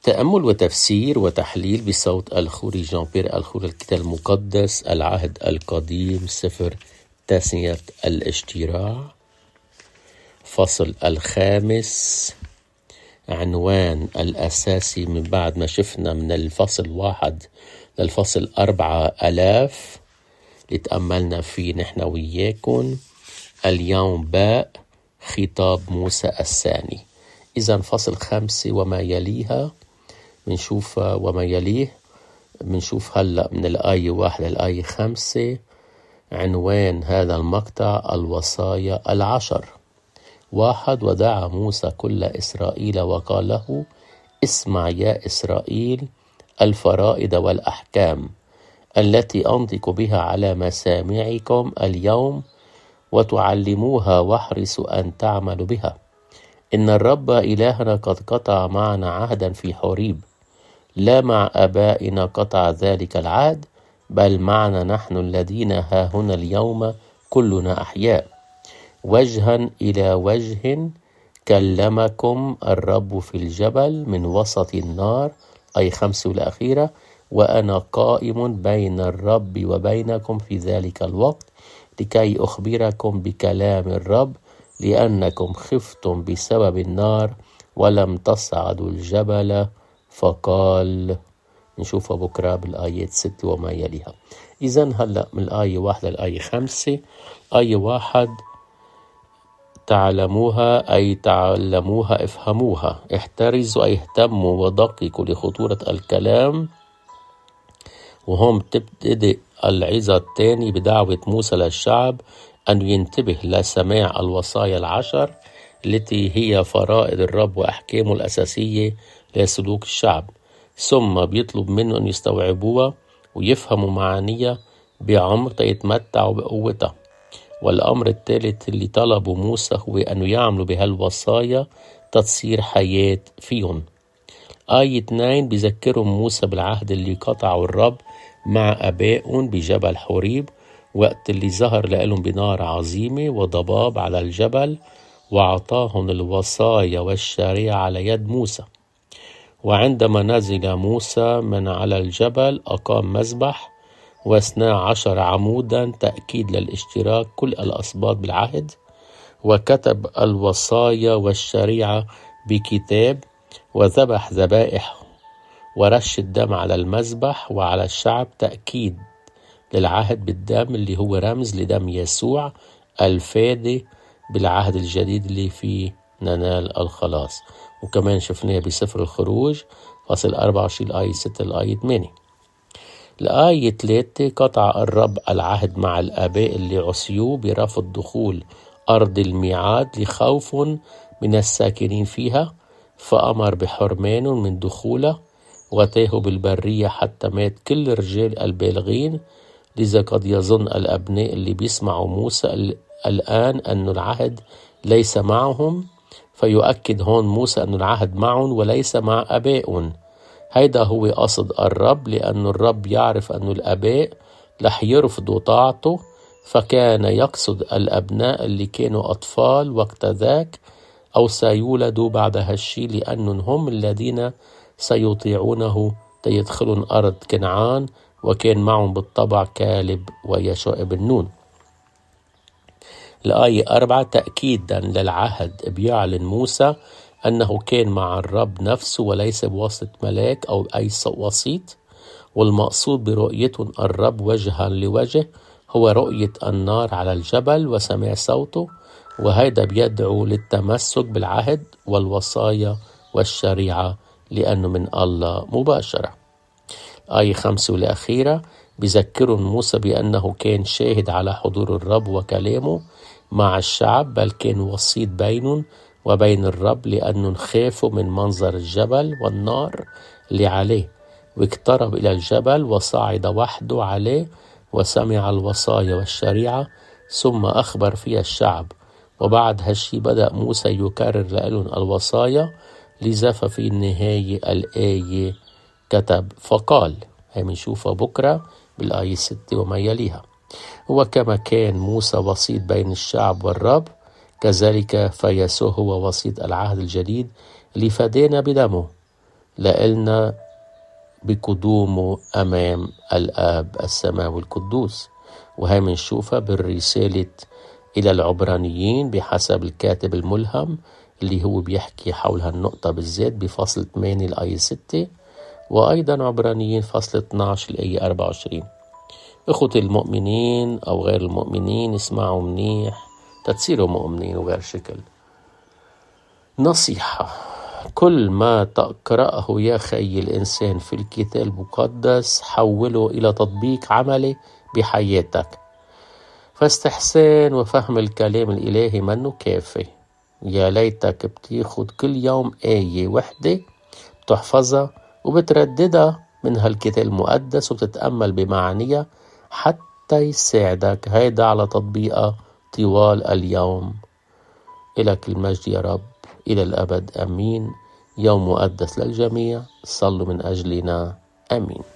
تأمل وتفسير وتحليل بصوت الخوري جان بيير الخوري الكتاب المقدس العهد القديم سفر تثنية الاشتراع فصل الخامس. عنوان الأساسي من بعد ما شفنا من الفصل 1 للفصل 4000 اللي تأملنا فيه نحن وياكم اليوم باء خطاب موسى الثاني. إذن فصل 5 وما يليها بنشوف وما يليه بنشوف هلأ من الآية 1 للآية 5. عنوان هذا المقطع الوصايا 10. 1. ودعا موسى كل إسرائيل وقال له: اسمع يا إسرائيل الفرائض والأحكام التي أنطق بها على مسامعكم اليوم وتعلموها واحرصوا أن تعملوا بها. إن الرب إلهنا قد قطع معنا عهدا في حوريب، لا مع آبائنا قطع ذلك العهد، بل معنا نحن الذين ها هنا اليوم كلنا أحياء. وجها إلى وجه كلمكم الرب في الجبل من وسط النار، أي 5 الأخيرة. وأنا قائم بين الرب وبينكم في ذلك الوقت لكي أخبركم بكلام الرب، لأنكم خفتم بسبب النار ولم تصعدوا الجبل. فقال نشوفها بكرة بالآيات 6 وما يليها. إذن هلأ من الآية 1 للآية 5. آية 1: تعلموها أي تعلموها افهموها، احترزوا أي اهتموا ودققوا لخطورة الكلام. وهم تبتدئ العظة الثاني بدعوة موسى للشعب أن ينتبه لسماع الوصايا 10 التي هي فرائض الرب وأحكامه الأساسية لسلوك الشعب، ثم بيطلب منه أن يستوعبوها ويفهموا معانيها بعمق يتمتعوا بقوتها. والأمر الثالث اللي طلبه موسى هو أنه يعملوا بهالوصايا تصير حياة فيهم. آية 2 بيذكرهم موسى بالعهد اللي قطعه الرب مع آبائهم بجبل حوريب، وقت اللي ظهر لهم بنار عظيمة وضباب على الجبل، وأعطاهم الوصايا والشريعة على يد موسى. وعندما نزل موسى من على الجبل أقام مذبح و12 عمودا تأكيد للاشتراك كل الأسباط بالعهد، وكتب الوصايا والشريعة بكتاب، وذبح ذبائح ورش الدم على المذبح وعلى الشعب تأكيد للعهد بالدم اللي هو رمز لدم يسوع الفادي بالعهد الجديد اللي فيه ننال الخلاص. وكمان شفناه بسفر الخروج فصل 24 الآية 6 الآية 8. الآية 3: قطع الرب العهد مع الآباء اللي عصيوه برفض دخول أرض الميعاد لخوف من الساكنين فيها، فأمر بحرمان من دخوله، وتاهوا بالبرية حتى مات كل الرجال البالغين. لذا قد يظن الأبناء اللي بيسمعوا موسى الآن أن العهد ليس معهم، فيؤكد هون موسى أن العهد معهم وليس مع أبائهم. هيدا هو قصد الرب، لأن الرب يعرف أن الآباء رح يرفضوا طاعته، فكان يقصد الأبناء اللي كانوا أطفال وقت ذاك أو سيولدوا بعد هالشي، لأنهم هم الذين سيطيعونه ليدخلون أرض كنعان، وكان معهم بالطبع كالب ويشوع بن نون. الآية 4: تأكيدا للعهد بيعلن موسى أنه كان مع الرب نفسه وليس بواسطة ملاك أو أي وسيط، والمقصود برؤية الرب وجها لوجه هو رؤية النار على الجبل وسماع صوته، وهذا بيدعو للتمسك بالعهد والوصايا والشريعة لأنه من الله مباشرة. آية 5 والأخيرة بذكرهم موسى بأنه كان شاهد على حضور الرب وكلامه مع الشعب، بل كان وسيط بينهم وبين الرب، لأنهم خافوا من منظر الجبل والنار اللي عليه. واقترب إلى الجبل وصعد وحده عليه وسمع الوصايا والشريعة، ثم أخبر فيها الشعب. وبعد هالشي بدأ موسى يكرر لهم الوصايا، لذا ففي النهاية الآية كتب فقال. هي منشوفها بكرة بالآية 6 وما يليها. وكما كان موسى وسيط بين الشعب والرب، كذلك فيسوع هو وسيط العهد الجديد اللي فدانا بدمه. لإلنا بقدومه أمام الآب السماوي القدوس. وهي منشوفها بالرسالة إلى العبرانيين بحسب الكاتب الملهم اللي هو بيحكي حول هالنقطة بالذات بفصل 8 الآية 6، وأيضا عبرانيين فصل 12 الآية 24. إخوتي المؤمنين أو غير المؤمنين اسمعوا منيح تتصيروا مؤمنين وغير شكل. نصيحة: كل ما تقرأه يا خي الإنسان في الكتاب المقدس حوله إلى تطبيق عملي بحياتك، فاستحسان وفهم الكلام الإلهي منه كافي. يا ليتك بتاخد كل يوم آية وحدة بتحفظها وبترددها من هالكتاب المقدس وبتتأمل بمعانيها حتى يساعدك هيدا على تطبيقها طوال اليوم. إلك المجد يا رب إلى الأبد، أمين. يوم مقدس للجميع، صلوا من أجلنا، أمين.